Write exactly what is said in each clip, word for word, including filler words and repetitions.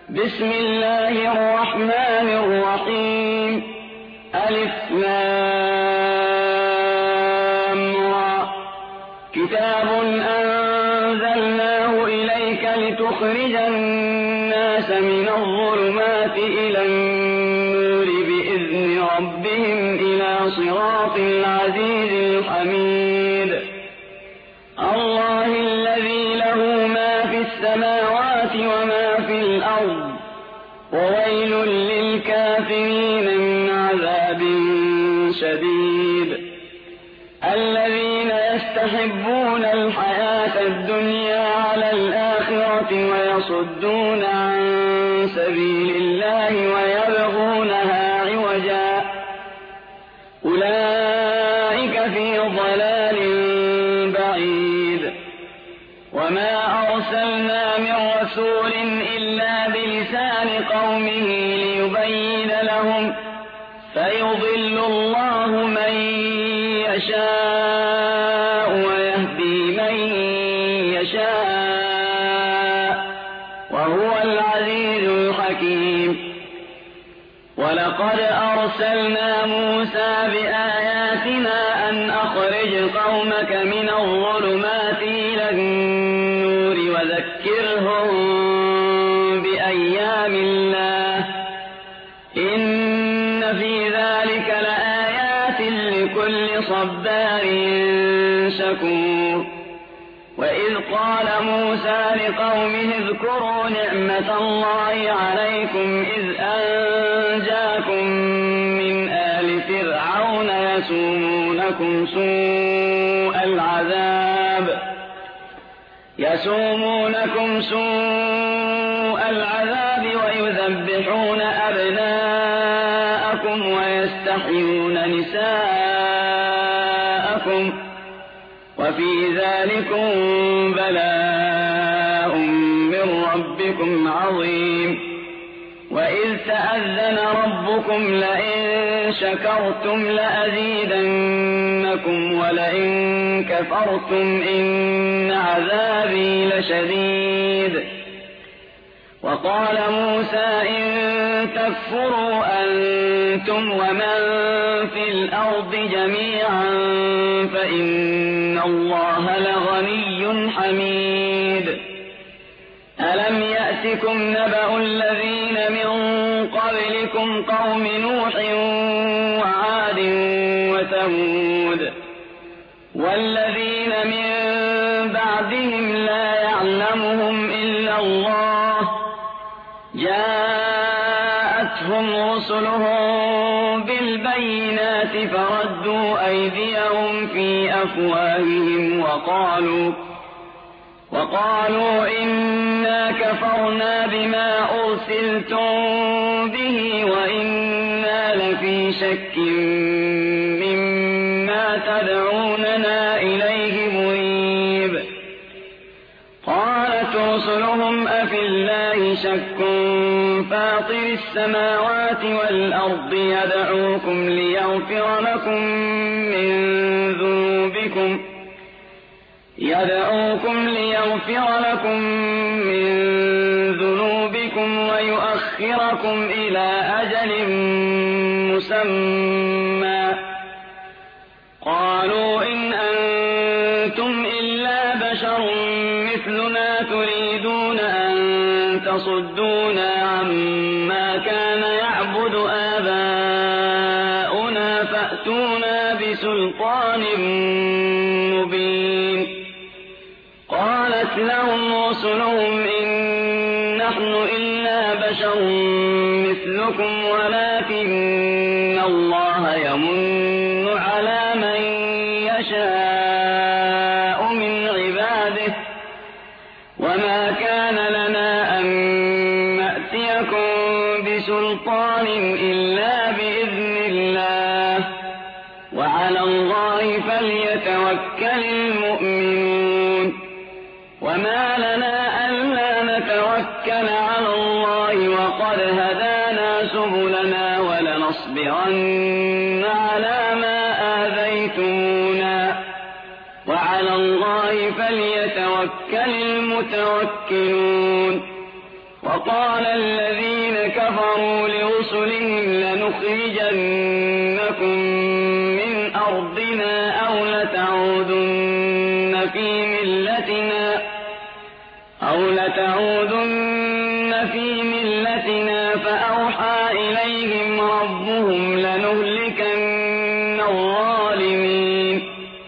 بسم الله الرحمن الرحيم. ألف لام را. كتاب أنزلناه إليك لتخرج الناس من الظلمات إلى النور بإذن ربهم إلى صراط العزيز الحميد. الله الذي له ما في السماوات وما في الأرض، وويل للكافرين من عذاب شديد. الذين يستحبون الحياة الدنيا على الآخرة ويصدون عن سبيل الله ويبغونها عوجا، أولئك في ضلال بعيد. وما أرسلنا من رسول إلا بلسان قومه ليبين لهم، فيضل الله من يشاء ويهدي من يشاء، وهو العزيز الحكيم. ولقد أرسلنا موسى بآياتنا أن أخرج قومك من الظلمات إلى النور وذكرهم بأيام الله، إن في ذلك لآيات لكل صبار شكور. وإذ قال موسى لقومه اذكروا نعمة الله عليكم إذ أنجاكم من آل فرعون يسومونكم سوء العذاب يسومونكم سوء العذاب ويذبحون أبناءكم ويستحيون نساءكم، وفي ذلكم بلاء من ربكم عظيم. وإذ تأذن ربكم لئن شكرتم لأزيدنكم ولئن كفرتم إن عذابي لشديد. وقال موسى إن تكفروا أنتم ومن في الأرض جميعا فإن الله لغني حميد. ألم يأتكم نبأ الذين من قبلكم قوم نوح وعاد وثمود والذين من بعدهم لا يعلمهم إلا الله، جاءتهم رسلهم بالبينات فردوا أيديهم في أفواههم وقالوا وقالوا إنا كفرنا بما أرسلتم به وإنا لفي شك مما تدعوننا إليه مريب. قالت رسلهم أفي الله شك فاطر السماوات والأرض يدعوكم ليغفر لكم من ذنوبكم يدعوكم ليغفر لكم من ذنوبكم ويؤخركم إلى أجل مسمى. قالوا إن أنتم إلا بشر مثلنا تريدون أن تصدونا عما كان يعبد آباؤنا فأتونا بسلطان مبين. قالت لهم رسلهم إن نحن إلا بشر مثلكم ولكن الله يمن على من يشاء من عباده، وما كان لنا أن نأتيكم بسلطان إلا بإذن الله، وعلى الله فليتوكل المؤمنون. وما لنا ألا نتوكل على الله وقد هدانا سبلنا ولنصبرن على ما آذيتمونا، وعلى الله فليتوكل المتوكلون. وقال الذين كفروا لرسلهم لنخرجنكم من أرضنا أو لتعودن في ملتنا أو لتعودن في ملتنا فأوحى إليهم ربهم لنهلكن الظالمين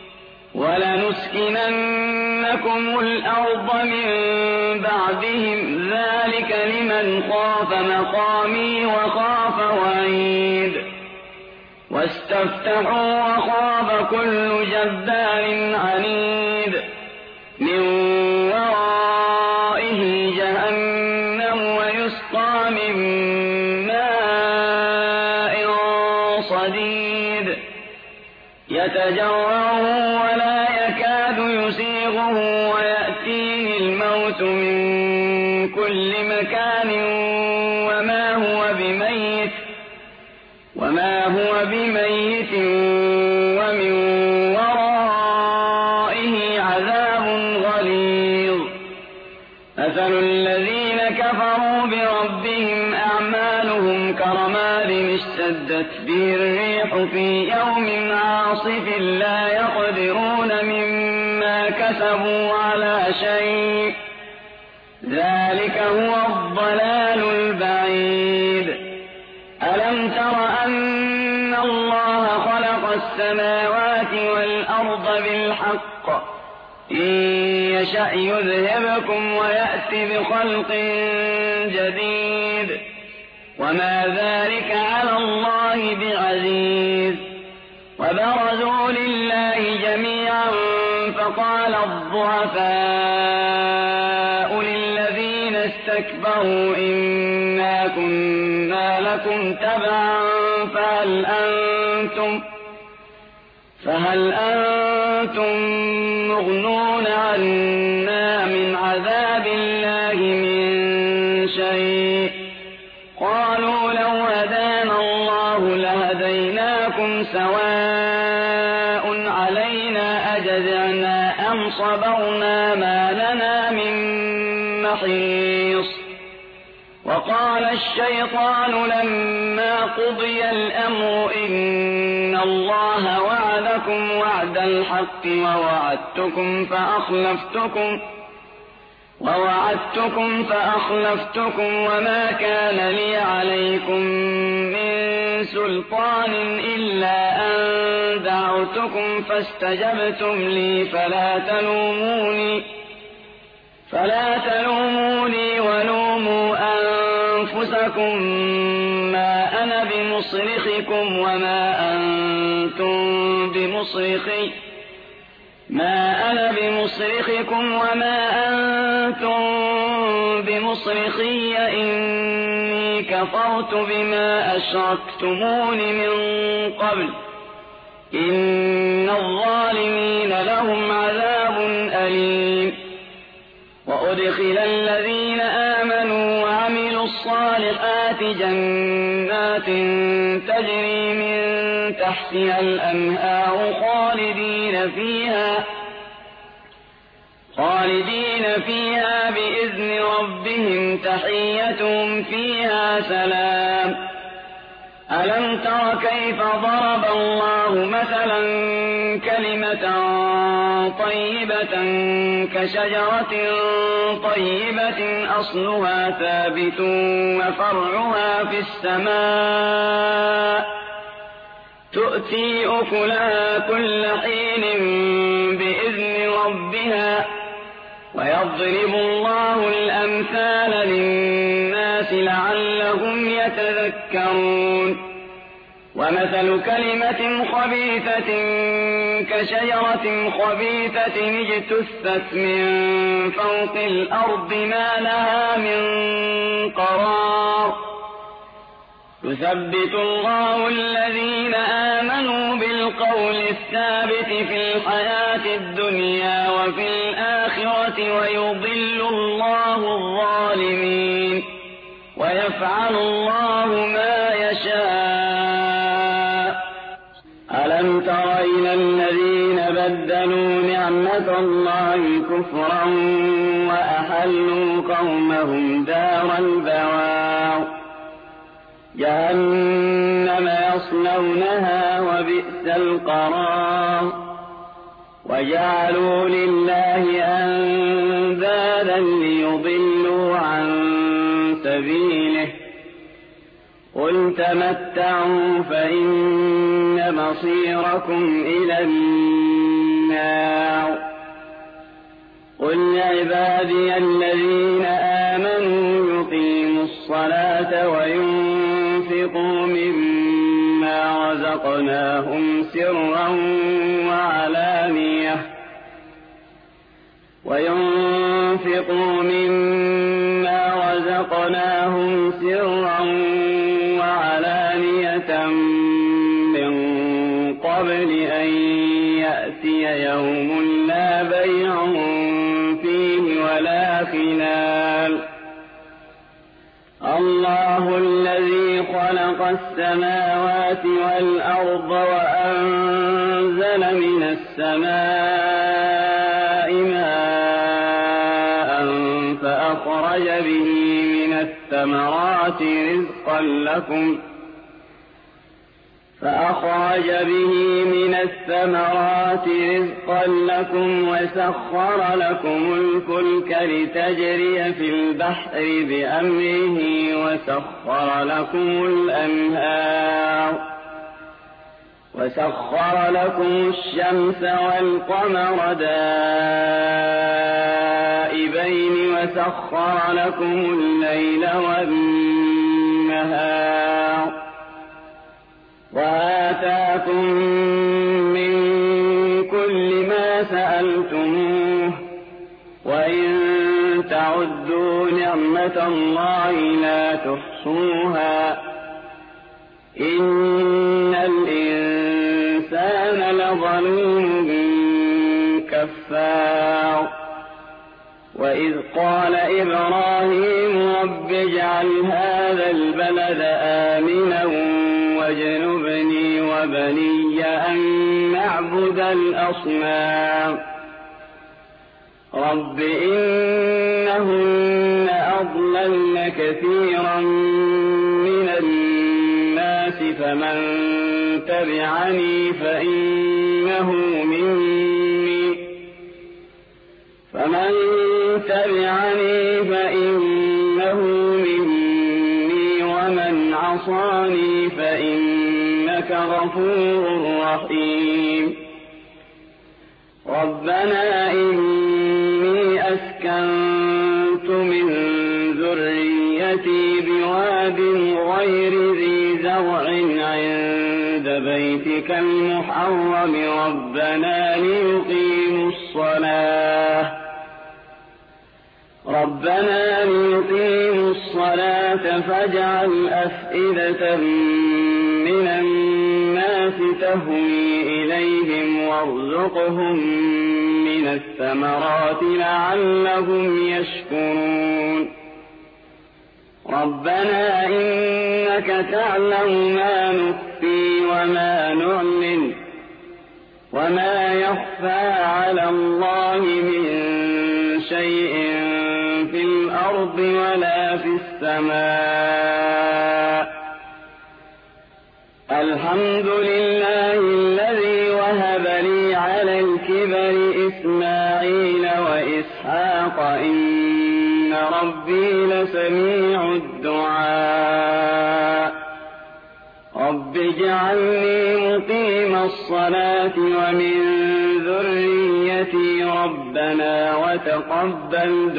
ولنسكننكم الأرض من بعدهم ذلك لمن خاف مقامي وخاف وعيد واستفتحوا وخاب كل جبار عنيد من ورائه جهنم ويسقى من ماء صديد يتجرعه ولا يكاد يسيغه ويأتيه الموت من كل مكان وما هو بميت وما هو بميت ومن ورائه عذاب غليظ مثل الذين كفروا بربهم أعمالهم كرماد اشتدت به الريح في يوم عاصف لا يقدرون مما كسبوا على شيء ذلك هو الضلال البعيد ألم تر أن الله خلق السماوات والأرض بالحق إن يشأ يذهبكم ويأتي بخلق جديد وما ذلك على الله بعزيز وبرزوا لله جميعا فقال الضعفاء للذين استكبروا إنا كنا لكم تبعا فهل أنتم فهل أنتم مغنون عنا من عذاب الله من شيء قالوا لو هدانا الله لهديناكم سواء علينا أجزعنا أم صبرنا ما لنا من محيص وقال الشيطان لما قضي الأمر إن الله وعدكم وعد الحق ووعدتكم فأخلفتكم ووعدتكم فأخلفتكم وما كان لي عليكم من سلطان إلا أن دعوتكم فاستجبتم لي فلا تلوموني فلا تلوموني ولوموا أنفسكم ما أنا بمصرخكم وما أنتم بمصرخي ما أنا بمصرخكم وما أنتم بمصرخي إني كفرت بما أشركتمون من قبل إن الظالمين لهم عذاب أليم وأدخل الذين آمنوا وعملوا الصالحات جنات تجري من تحتها الأنهار خالدين فيها خالدين فيها بإذن ربهم تحيتهم فيها سلام ألم تر كيف ضرب الله مثلا كلمة طيبة كشجرة طيبة أصلها ثابت وفرعها في السماء تؤتي أكلها كل حين بإذن ربها ويضرب الله الأمثال للناس لعلهم يتذكرون ومثل كلمة خبيثة كشجرة خبيثة اجتثت من فوق الأرض ما لها من قرار يثبت الله الذين آمنوا بالقول الثابت في الحياة الدنيا وفي الآخرة ويضل الله الظالمين ويفعل الله ما يشاء ألم تر إلى الذين بدلوا نعمة الله كفرا وأحلوا أحلوا قومهم دار البوار جهنم يصلونها وبئس القرار وجعلوا لله أندادا ليضلوا عن سبيله قل تمتعوا فإن مصيركم إلى النار قل عبادي الذين آمنوا يقيموا الصلاة وينفقوا مما رزقناهم سرا وعلانية وينفقوا مما رزقناهم سرا وعلانية من قبل أن يأتي يوم لا بيع فيه ولا خلال الله الذي خلق السماوات والأرض وأنزل من السماء ماء فأخرج به من الثمرات رزقا لكم فأخرج به من الثمرات رزقا لكم وسخر لكم الفلك لتجري في البحر بأمره وسخر لكم الأنهار وسخر لكم الشمس والقمر دائبين وسخر لكم الليل والنهار وآتاكم من كل ما سألتموه وإن تعدوا نعمة الله لا تحصوها إن الإنسان لظلوم كفار وإذ قال إبراهيم رب اجعل هذا البلد آمنا واجنبني وبني أن نعبد الأصنام رب إنهن أضللن كثيرا من الناس فمن تبعني فإنه مني فمن تبعني فإنه مني ومن عصاني فإنك غفور رحيم ربنا إني أسكنت من ذريتي بواد غير ذي زرع عند بيتك المحرم ربنا ليقيموا الصلاة ربنا ليقيموا الصلاة فاجعل أفئدة من الناس تهوي إليهم وارزقهم من الثمرات لعلهم يشكرون ربنا إنك تعلم ما نخفي وما نعلن وما يخفى على الله من شيء في الأرض ولا في السماء الحمد لله الذي وهب لي على الكبر إسماعيل وإسحاق إن ربي لسميع الدعاء رب اجعلني مقيم الصلاة ومن ذريتي ربنا وتقبل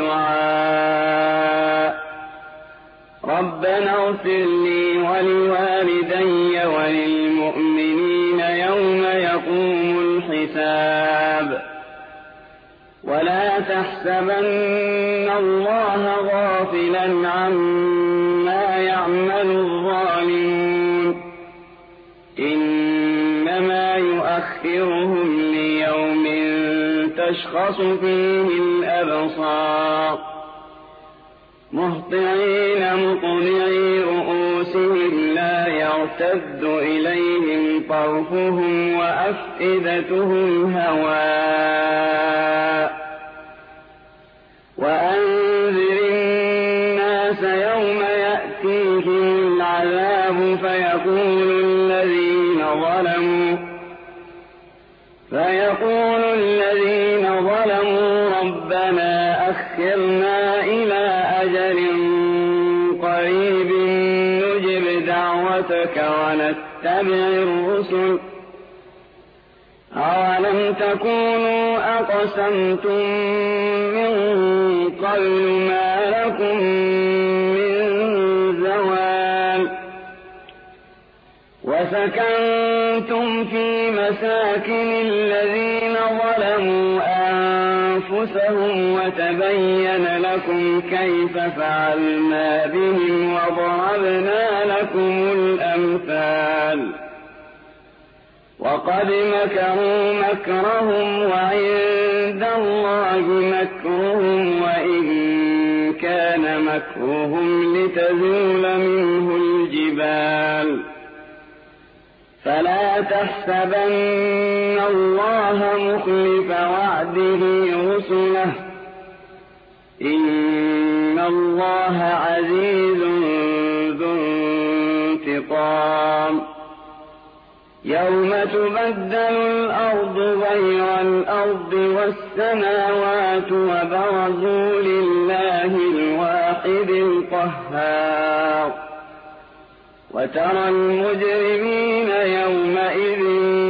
دعاء ربنا اغفر لي ولوالدي وللمؤمنين يوم يقوم الحساب ولا تحسبن الله غافلا عما يعمل الظالمون إنما يؤخرهم ليوم تشخص فيه الأبصار مهطعين مقنعي رؤوسهم لا يرتد إليهم طرفهم وأفئدتهم هواء وأن يأتيهم العذاب فيقول الذين ظلموا فيقول الذين ظلموا ربنا أخرنا إلى أجل قريب نجب دعوتك ونتبع الرسل أولم تكونوا أقسمتم من قبل ما لكم من زوال وسكنتم في مساكن الذين ظلموا أنفسهم وتبين لكم كيف فعلنا بهم وضربنا لكم الأمثال وقد مكروا مكرهم وعند الله مكرهم وإن كان مكرهم لتزول منه الجبال فلا تحسبن الله مخلف وعده رسله إن الله عزيز ذو انتقام يوم تبدل الأرض غير الأرض والسماوات وبرزوا لله الواحد القهار وترى المجرمين يومئذ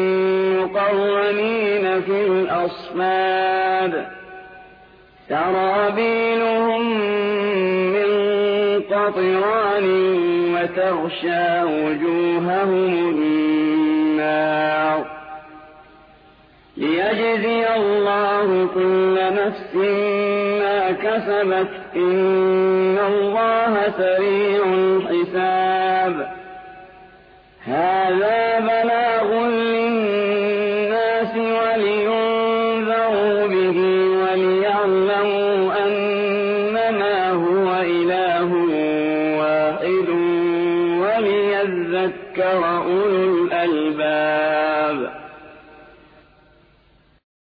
مقرنين في الأصفاد سرابيلهم من قطران وتغشى وجوههم النار ليجزي الله كل نفس ما كسبت إن الله سريع الحساب هذا بلاغ للناس ولينذروا به وليعلموا أنما هو إله واحد وليذكر أولو الألباب